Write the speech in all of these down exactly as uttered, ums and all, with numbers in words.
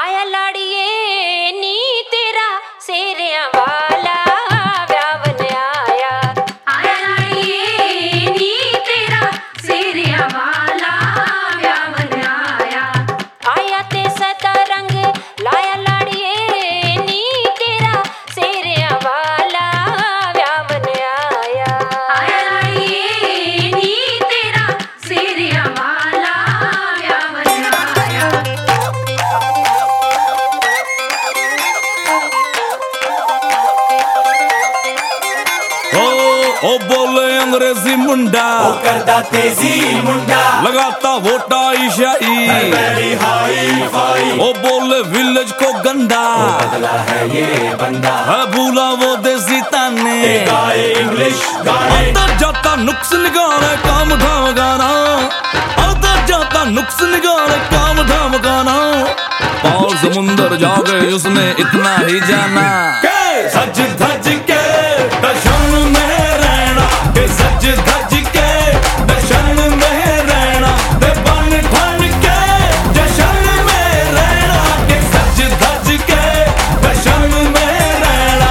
आया लाड़िए नी तेरा सेरिया वाला व्यावन आया। आया लाड़िए नी तेरा सेरिया वाला व्यावन आया। आया ते सदा रंग लाया लाड़िए नी तेरा सेरिया वाला व्यावन आया। आया लाड़िए नी तेरा सेरिया वाला व्यावन आया। ओ बोले अंग्रेजी मुंडा, ओ करदा तेजी मुंडा, लगाता वोटा ईशाई, हाई फाई। ओ बोले विलेज को गंदा, बदला है ये बंदा, है भूला वो देसी ताने, गाए इंग्लिश गाने। आता जाता नुक्स निकाले काम धाम गाना, आता जाता नुक्स निकाले काम धाम गाना। पार समुंदर जाके उसने इतना ही जाना के सज धज के दर्शन में रहना, के सज धज के दर्शन में रहना, ते बन ठन के जशन में रहना, के सज धज के दर्शन में रहना।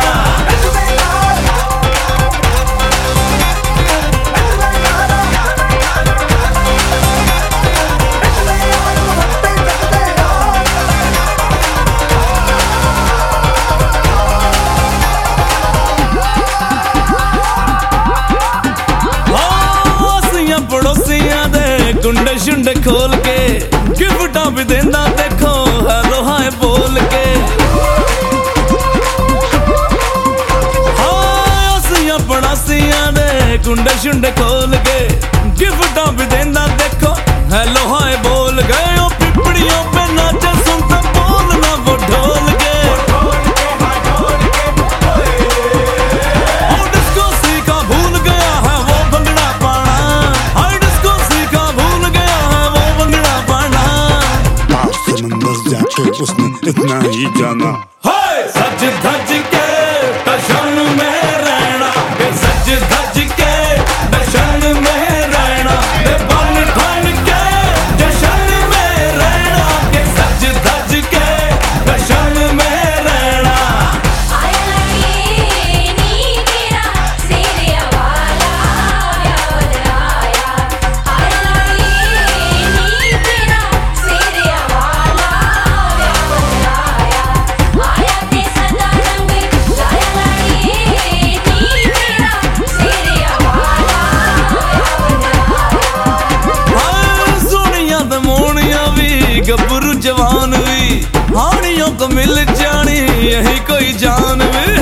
पड़ोसियां दे गुंडे शुंडे खोल के गिफ्टा भी देंदा देखो हेलो हाय बोल के। हाँ असियां पड़ोसियां दे गुंडे शुंडे खोल के गिफ्टा भी देंदा देखो हेलो हाय बोल के। ओ पिपड़ियों पे नाचे सुनता बोलना वो ढोल के। ओ डिस्को सीखा भूल गया है वो भंगड़ा पाना, जाके उसने इतना ही जाना। हाय सज धज के दर्शन में रहना, के सज धज के दर्शन में रहना, ते बन ठन के जशन में रहना, के सज धज के दर्शन में रहना। आया लाड़िए नी तेरा सेरिया वाला व्यावन आया। आया लाड़िए नी तेरा सेरिया वाला व्यावन आया। आया ते सदा रंग लाया लाड़िए नी तेरा सेरिया वाला व्यावन आया। हाँ सोनिया ते मोनिया भी गब्बरू जवान भी हानियों को मिल जानी यही कोई जान भी।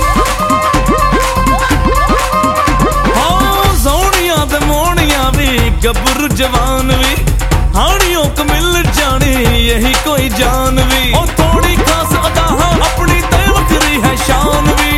हाँ सोनिया ते मोनिया भी गब्बरू जवान भी हानियों को मिल जानी यही कोई जान भी। और थोड़ी खास अदा अपनी ते वखरी है शान भी।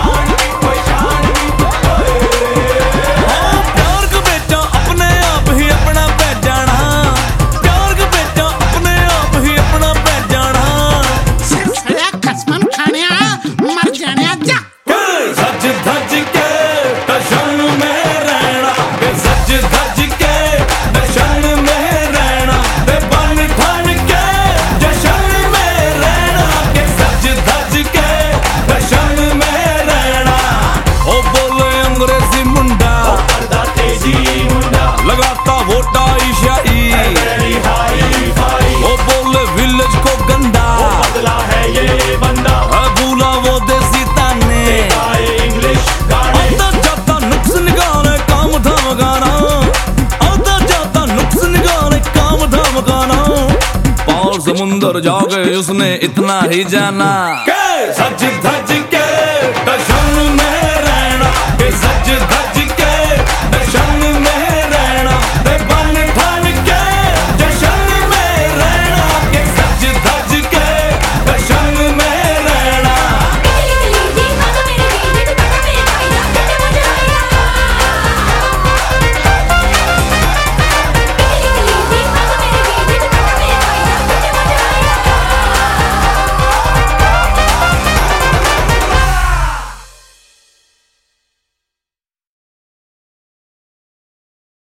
हाँ प्यार का बेटा अपने आप ही अपना पहचाना, प्यार का बेटा अपने आप ही अपना पहचाना। सरसरा कसम खाने मर जाने जा। के सज धज के दर्शन में रहना, के सज धज के दर्शन में रहना, ते बन ठन के जशन में रहना, के सज धज के दर्शन में रहना। ओ बोले अंग्रेजी मुंडा, करदा तेजी मुंडा, लगाता वोटा ईशाई, हाई फाई। ओ बोले विलेज को गंदा, बदला है ये बंदा, है भूला वो देसी ताने, गाए इंग्लिश गाने। आता जाता नुक्स निकाले काम धाम गाना, आता जाता नुक्स निकाले काम धाम गाना। पार समुंदर जाके उसने इतना ही जाना के सज धज के दर्शन में रहना, के सज धज